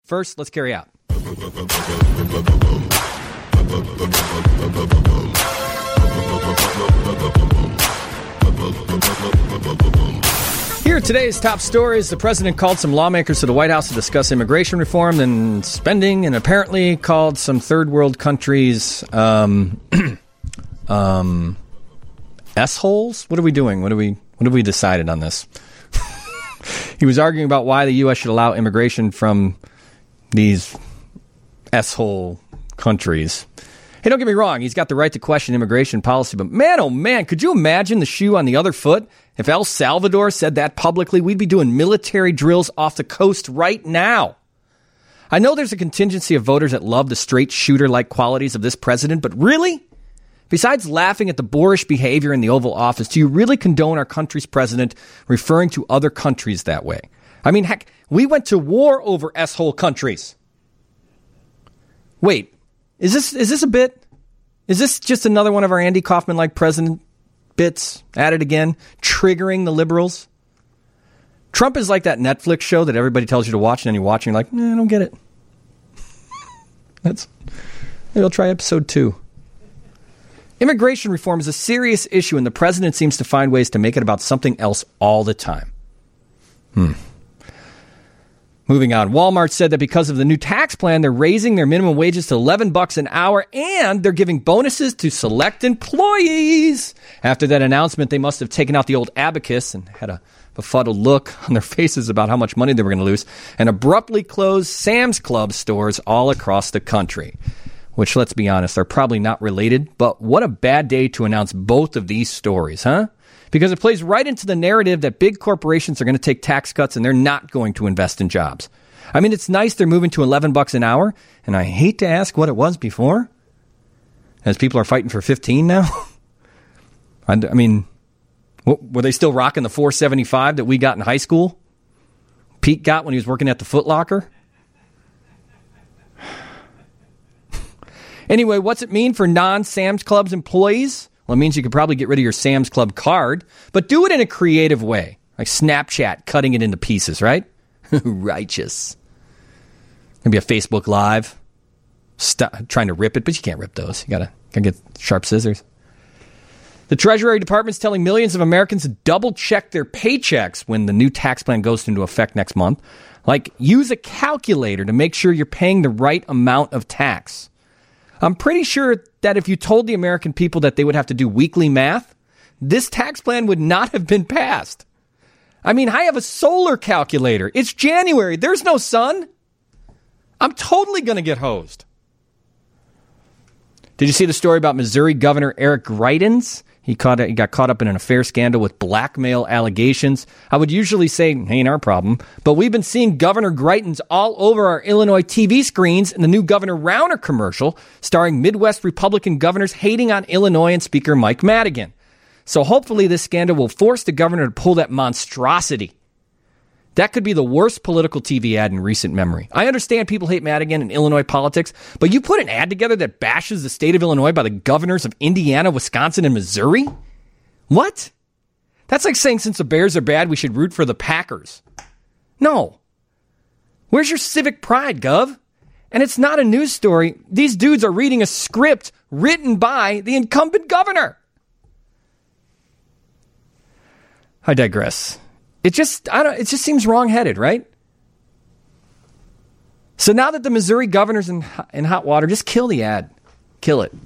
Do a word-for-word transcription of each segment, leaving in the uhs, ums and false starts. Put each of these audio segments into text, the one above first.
First, let's carry out. Here are today's top stories. The president called some lawmakers to the White House to discuss immigration reform and spending, and apparently called some third world countries um, um, S-holes. What are we doing? What are we? What have we decided on this? He was arguing about why the U S should allow immigration from these S-hole countries. Hey, don't get me wrong. He's got the right to question immigration policy, but man, oh man, could you imagine the shoe on the other foot? If El Salvador said that publicly, we'd be doing military drills off the coast right now. I know there's a contingency of voters that love the straight shooter-like qualities of this president, but really? Besides laughing at the boorish behavior in the Oval Office, do you really condone our country's president referring to other countries that way? I mean, heck, we went to war over S-hole countries. Wait, is this is this a bit? Is this just another one of our Andy Kaufman-like president bits at it again, triggering the liberals? Trump is like that Netflix show that everybody tells you to watch, and then you watch and you're like, nah, I don't get it. That's maybe I'll try episode two. Immigration reform is a serious issue, and the president seems to find ways to make it about something else all the time. Hmm. Moving on, Walmart said that because of the new tax plan, they're raising their minimum wages to eleven bucks an hour, and they're giving bonuses to select employees. After that announcement, they must have taken out the old abacus and had a befuddled look on their faces about how much money they were going to lose, and abruptly closed Sam's Club stores all across the country. Which, let's be honest, are probably not related, but what a bad day to announce both of these stories, huh? Because it plays right into the narrative that big corporations are going to take tax cuts and they're not going to invest in jobs. I mean, it's nice they're moving to eleven bucks an hour, and I hate to ask what it was before, as people are fighting for fifteen now. I mean, were they still rocking the four seventy-five that we got in high school? Pete got when he was working at the Foot Locker? Anyway, what's it mean for non-Sam's Club's employees? Well, it means you could probably get rid of your Sam's Club card, but do it in a creative way, like Snapchat cutting it into pieces, right? Righteous. Maybe a Facebook Live, st- trying to rip it, but you can't rip those. You gotta, gotta get sharp scissors. The Treasury Department's telling millions of Americans to double-check their paychecks when the new tax plan goes into effect next month. Like, use a calculator to make sure you're paying the right amount of tax. I'm pretty sure that if you told the American people that they would have to do weekly math, this tax plan would not have been passed. I mean, I have a solar calculator. It's January. There's no sun. I'm totally going to get hosed. Did you see the story about Missouri Governor Eric Greitens? He, caught, he got caught up in an affair scandal with blackmail allegations. I would usually say, ain't our problem. But we've been seeing Governor Greitens all over our Illinois T V screens in the new Governor Rauner commercial starring Midwest Republican governors hating on Illinois and Speaker Mike Madigan. So hopefully this scandal will force the governor to pull that monstrosity. That could be the worst political T V ad in recent memory. I understand people hate Madigan and Illinois politics, but you put an ad together that bashes the state of Illinois by the governors of Indiana, Wisconsin, and Missouri? What? That's like saying since the Bears are bad, we should root for the Packers. No. Where's your civic pride, Gov? And it's not a news story. These dudes are reading a script written by the incumbent governor. I digress. It just, I don't, it just seems wrong-headed, right? So now that the Missouri governor's in, in hot water, just kill the ad. Kill it.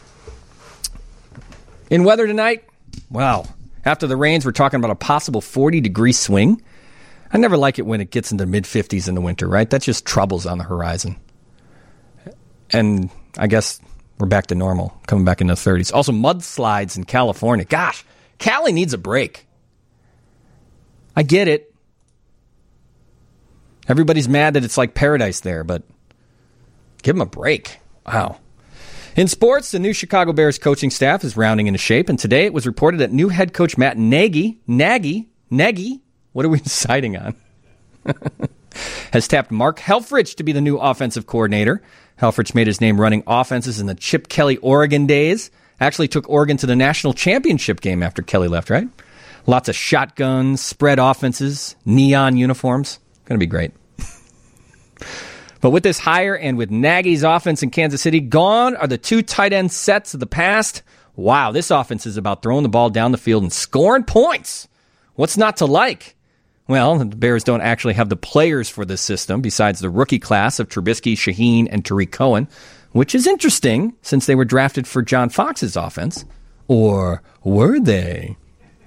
In weather tonight, wow. After the rains, we're talking about a possible forty-degree swing. I never like it when it gets into mid-fifties in the winter, right? That's just troubles on the horizon. And I guess we're back to normal, coming back into the thirties. Also, mudslides in California. Gosh, Cali needs a break. I get it. Everybody's mad that it's like paradise there, but give them a break. Wow. In sports, the new Chicago Bears coaching staff is rounding into shape, and today it was reported that new head coach Matt Nagy, Nagy, Nagy, what are we deciding on? has tapped Mark Helfrich to be the new offensive coordinator. Helfrich made his name running offenses in the Chip Kelly Oregon days. Actually took Oregon to the national championship game after Kelly left, right? Lots of shotguns, spread offenses, neon uniforms. Going to be great. But with this hire and with Nagy's offense in Kansas City, gone are the two tight end sets of the past. Wow, this offense is about throwing the ball down the field and scoring points. What's not to like? Well, the Bears don't actually have the players for this system besides the rookie class of Trubisky, Shaheen, and Tariq Cohen, which is interesting since they were drafted for John Fox's offense. Or were they?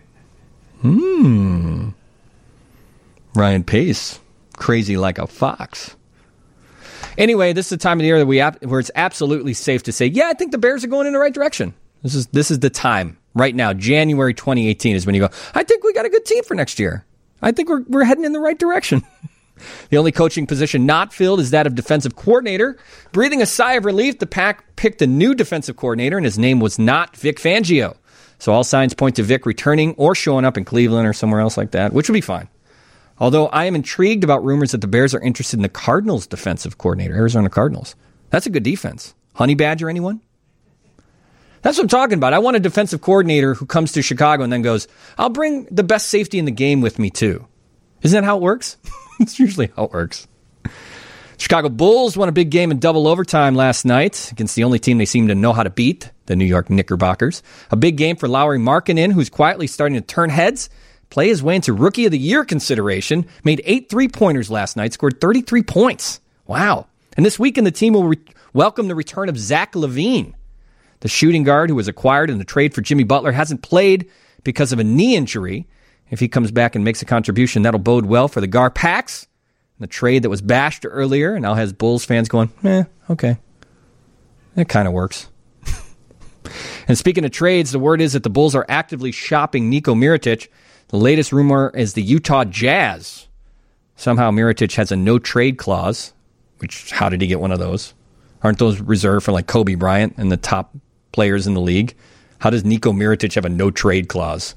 Hmm. Ryan Pace, crazy like a fox. Anyway, this is the time of the year that we ap- where it's absolutely safe to say, yeah, I think the Bears are going in the right direction. This is this is the time right now. January twenty eighteen is when you go, I think we got a good team for next year. I think we're we're heading in the right direction. The only coaching position not filled is that of defensive coordinator. Breathing a sigh of relief, the Pack picked a new defensive coordinator, and his name was not Vic Fangio. So all signs point to Vic returning or showing up in Cleveland or somewhere else like that, which would be fine. Although I am intrigued about rumors that the Bears are interested in the Cardinals' defensive coordinator, Arizona Cardinals. That's a good defense. Honey Badger, anyone? That's what I'm talking about. I want a defensive coordinator who comes to Chicago and then goes, I'll bring the best safety in the game with me too. Isn't that how it works? It's usually how it works. Chicago Bulls won a big game in double overtime last night against the only team they seem to know how to beat, the New York Knickerbockers. A big game for Lauri Markkanen, who's quietly starting to turn heads, play his way into Rookie of the Year consideration, made eight three-pointers last night, scored thirty-three points. Wow. And this weekend, the team will re- welcome the return of Zach LaVine. The shooting guard who was acquired in the trade for Jimmy Butler hasn't played because of a knee injury. If he comes back and makes a contribution, that'll bode well for the Gar Packs. The trade that was bashed earlier and now has Bulls fans going, eh, okay. It kind of works. And speaking of trades, the word is that the Bulls are actively shopping Niko Mirotic. The latest rumor is the Utah Jazz. Somehow Mirotic has a no-trade clause, which, how did he get one of those? Aren't those reserved for like Kobe Bryant and the top players in the league? How does Niko Mirotic have a no-trade clause?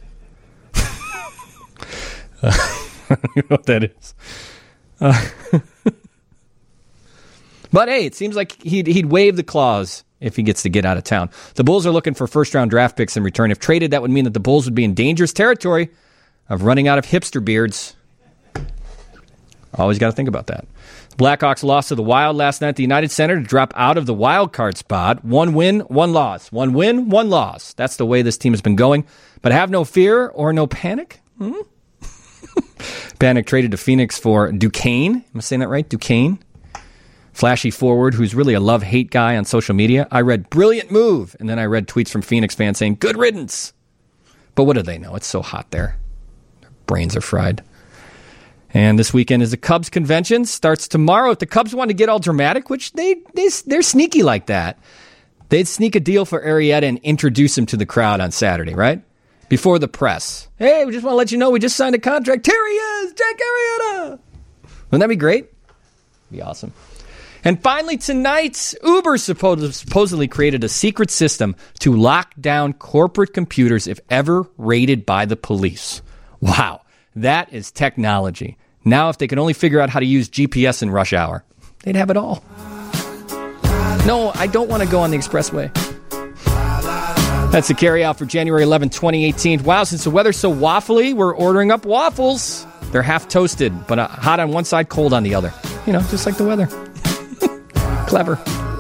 uh, I don't know what that is. Uh, but hey, it seems like he'd, he'd waive the clause if he gets to get out of town. The Bulls are looking for first-round draft picks in return. If traded, that would mean that the Bulls would be in dangerous territory of running out of hipster beards. Always got to think about that. The Blackhawks lost to the Wild last night at the United Center to drop out of the wild card spot. One win, one loss. One win, one loss. That's the way this team has been going. But have no fear or no panic. Hmm? Bannock traded to Phoenix for Duquesne. Am I saying that right? Duquesne. Flashy forward who's really a love-hate guy on social media. I read, brilliant move. And then I read tweets from Phoenix fans saying, good riddance. But what do they know? It's so hot there. Their brains are fried. And this weekend is the Cubs convention. Starts tomorrow. If the Cubs want to get all dramatic, which they, they, they're sneaky like that, they'd sneak a deal for Arrieta and introduce him to the crowd on Saturday, right? Before the press. Hey, we just want to let you know we just signed a contract. Here he is, Jack Arrieta. Wouldn't that be great? Be awesome. And finally tonight, Uber supposedly created a secret system to lock down corporate computers if ever raided by the police. Wow, that is technology. Now if they could only figure out how to use G P S in rush hour, they'd have it all. No, I don't want to go on the expressway. That's the carry out for January eleventh, twenty eighteen. Wow, since the weather's so waffly, we're ordering up waffles. They're half toasted, but hot on one side, cold on the other. You know, just like the weather. Clever.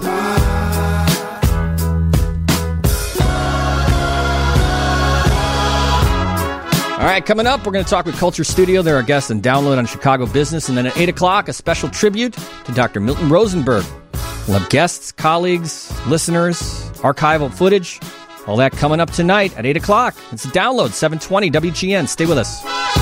All right, coming up, we're going to talk with Culture Studio. They're our guests and download on Chicago Business. And then at eight o'clock, a special tribute to Doctor Milton Rosenberg. We'll have guests, colleagues, listeners, archival footage. All that coming up tonight at eight o'clock. It's a download, seven twenty W G N. Stay with us.